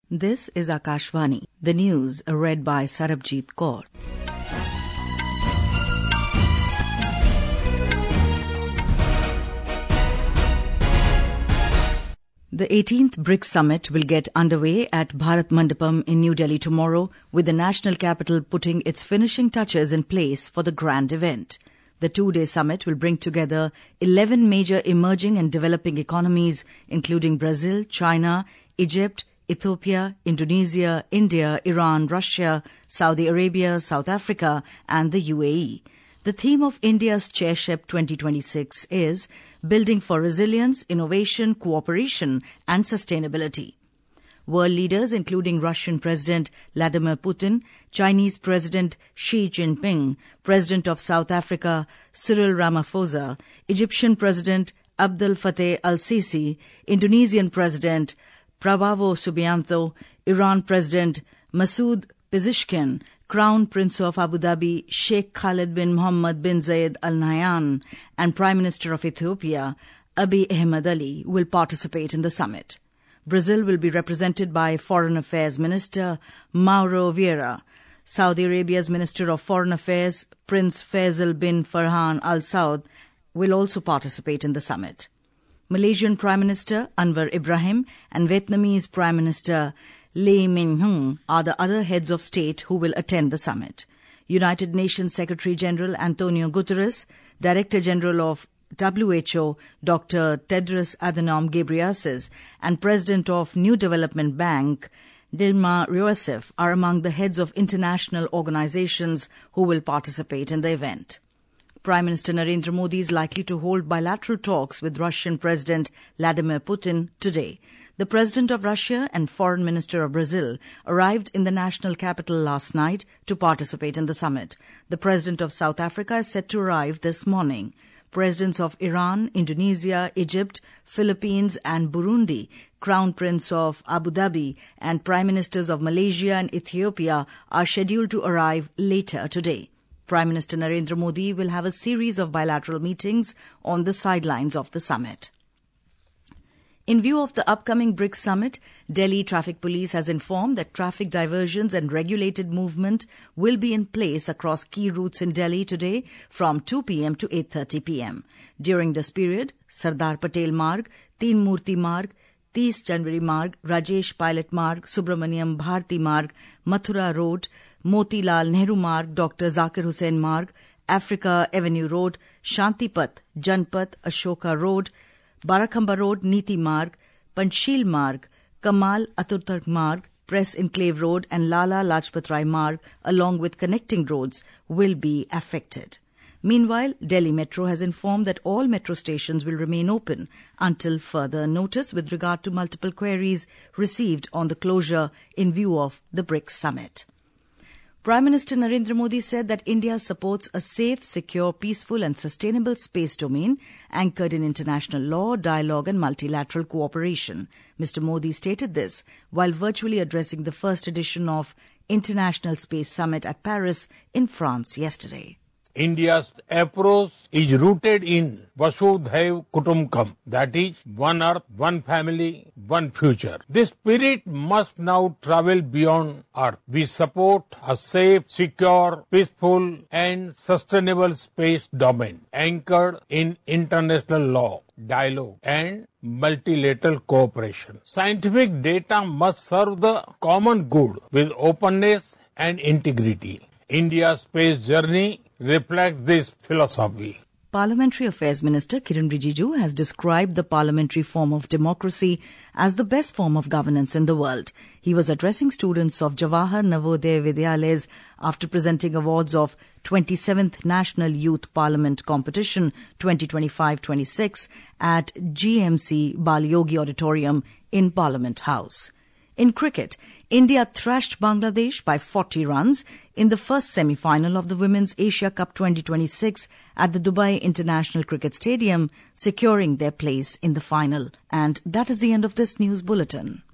This is Akashvani. The news read by Sarabjit Kaur. The 18th BRICS Summit will get underway at Bharat Mandapam in New Delhi tomorrow, with the national capital putting its finishing touches in place for the grand event. The two-day summit will bring together 11 major emerging and developing economies, including Brazil, China, Egypt, Ethiopia, Indonesia, India, Iran, Russia, Saudi Arabia, South Africa, and the UAE. The theme of India's Chairship 2026 is Building for Resilience, Innovation, Cooperation and Sustainability. World leaders including Russian President Vladimir Putin, Chinese President Xi Jinping, President of South Africa Cyril Ramaphosa, Egyptian President Abdel Fattah al-Sisi, Indonesian President Prabowo Subianto, Iran President Masoud Pezeshkian, Crown Prince of Abu Dhabi Sheikh Khalid bin Mohammed bin Zayed Al Nahyan, and Prime Minister of Ethiopia Abiy Ahmed Ali will participate in the summit. Brazil will be represented by Foreign Affairs Minister Mauro Vieira. Saudi Arabia's Minister of Foreign Affairs Prince Faisal bin Farhan Al Saud will also participate in the summit. Malaysian Prime Minister Anwar Ibrahim and Vietnamese Prime Minister Lee Min-hung are the other heads of state who will attend the summit. United Nations Secretary-General Antonio Guterres, Director General of WHO Dr. Tedros Adhanom Ghebreyesus, and President of New Development Bank Dilma Rousseff are among the heads of international organizations who will participate in the event. Prime Minister Narendra Modi is likely to hold bilateral talks with Russian President Vladimir Putin today. The President of Russia and Foreign Minister of Brazil arrived in the national capital last night to participate in the summit. The President of South Africa is set to arrive this morning. Presidents of Iran, Indonesia, Egypt, Philippines and Burundi, Crown Prince of Abu Dhabi and Prime Ministers of Malaysia and Ethiopia are scheduled to arrive later today. Prime Minister Narendra Modi will have a series of bilateral meetings on the sidelines of the summit. In view of the upcoming BRICS summit, Delhi Traffic Police has informed that traffic diversions and regulated movement will be in place across key routes in Delhi today from 2 p.m. to 8:30 p.m. During this period, Sardar Patel Marg, Teen Murti Marg, 30 Janwari Marg, Rajesh Pilot Marg, Subramaniam Bharti Marg, Mathura Road, Motilal Nehru Marg, Dr. Zakir Hussain Marg, Africa Avenue Road, Shantipat, Janpat, Ashoka Road, Barakhamba Road, Niti Marg, Panchsheel Marg, Kamal Atatürk Marg, Press Enclave Road and Lala Lajpat Rai Marg, along with connecting roads, will be affected. Meanwhile, Delhi Metro has informed that all metro stations will remain open until further notice with regard to multiple queries received on the closure in view of the BRICS summit. Prime Minister Narendra Modi said that India supports a safe, secure, peaceful and sustainable space domain anchored in international law, dialogue and multilateral cooperation. Mr. Modi stated this while virtually addressing the first edition of International Space Summit at Paris in France yesterday. India's approach is rooted in Vasudhaiv Kutumbakam, that is, one earth, one family, one future. This spirit must now travel beyond earth. We support a safe, secure, peaceful and sustainable space domain anchored in international law, dialogue and multilateral cooperation. Scientific data must serve the common good with openness and integrity. India's space journey reflects this philosophy. Parliamentary Affairs Minister Kiren Rijiju has described the parliamentary form of democracy as the best form of governance in the world. He was addressing students of Jawahar Navodaya Vidyalayas after presenting awards of 27th National Youth Parliament Competition 2025-26 at GMC Balyogi Auditorium in Parliament House. In cricket, India thrashed Bangladesh by 40 runs in the first semi-final of the Women's Asia Cup 2026 at the Dubai International Cricket Stadium, securing their place in the final. And that is the end of this news bulletin.